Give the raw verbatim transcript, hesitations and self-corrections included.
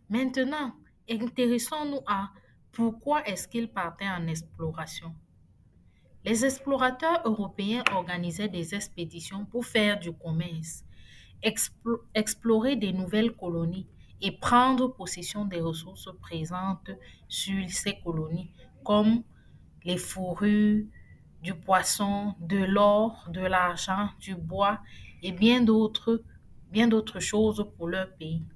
Maintenant, intéressons-nous à pourquoi est-ce qu'ils partaient en exploration. Les explorateurs européens organisaient des expéditions pour faire du commerce, explo- explorer des nouvelles colonies et prendre possession des ressources présentes sur ces colonies, comme les fourrures, du poisson, de l'or, de l'argent, du bois et bien d'autres, bien d'autres choses pour leur pays.